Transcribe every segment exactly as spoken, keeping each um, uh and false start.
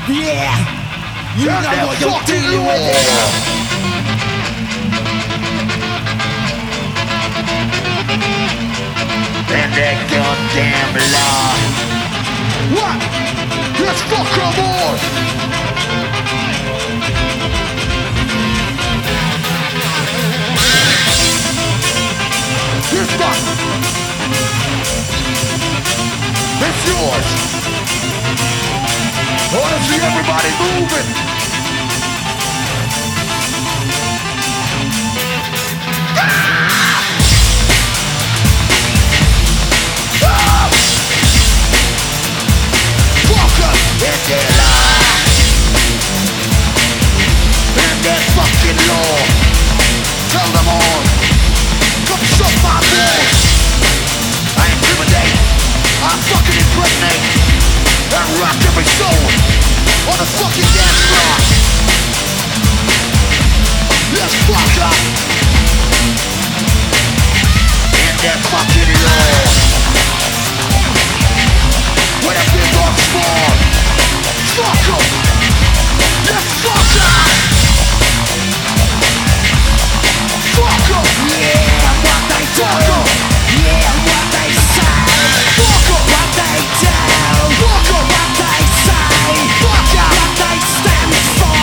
Yeah, you Turn know that what you're fucking dealing with law. it. And that goddamn law. What? Let's fuck 'em all. This one. It's yours. I wanna see everybody moving. It's their lie. And that fucking law. Tell them all. Come suck my balls. I intimidate. I fucking impregnate. And rock every soul on the fucking dance floor. Let's fuck up. And that fucking law. With a big or small. Fuck 'em! Let's fuck 'em! Fuck 'em! Yeah, what they do! Yeah, what they say! Fuck 'em! What they do! Fuck 'em! What they say! Fuck 'em! What they stand for!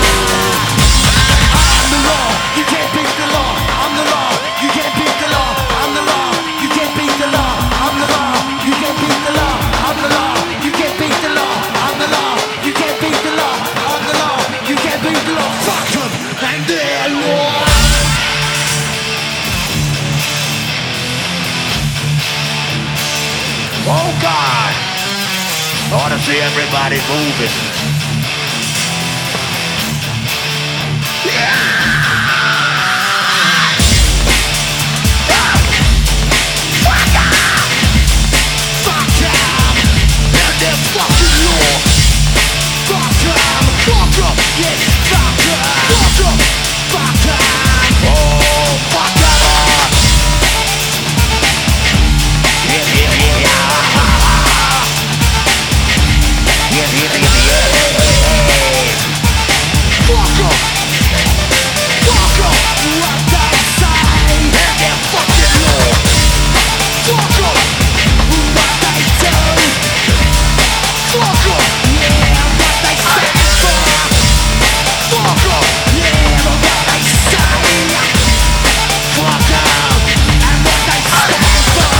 I'm the law, you can't beat the law. I'm the law, you can't beat the law. I'm the law, you can't beat the law. I'm the law, you can't beat the law. I'm the law, you can't beat the law. I'm the law, you can't beat the law. I'm the law, you can't beat the law. Fuck 'em and their law. Oh God, I wanna see everybody moving. Yeah! Fucking law. Fuck 'em, fuck 'em, yes, fuck 'em, fuck 'em, fuck 'em. Oh, fuck 'em. Yeah, yeah, yeah, yeah. Yeah, yeah, yeah, yeah. Fuck 'em, fuck 'em. What they say. And their fucking law. Fuck 'em. What they do. Fuck 'em! Yeah, what they stand for! Fuck 'em! Yeah, but what they say! Fuck 'em! And what they stand for!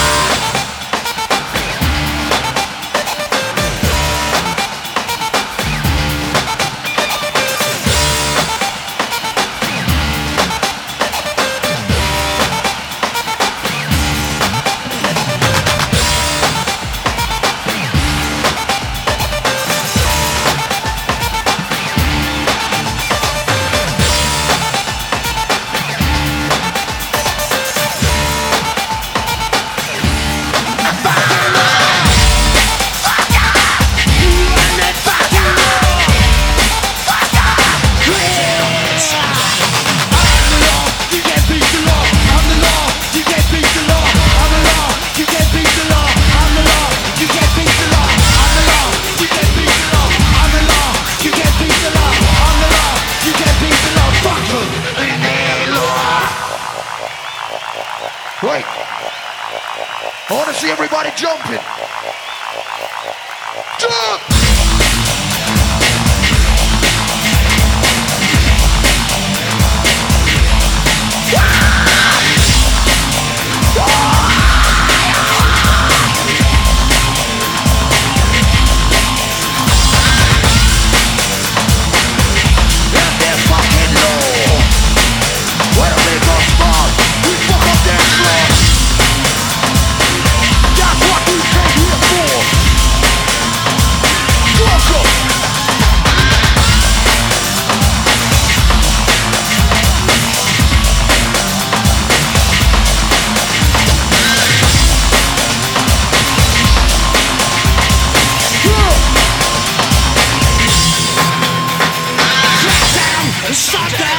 Right. I want to see everybody jumping. Jump! Shut down!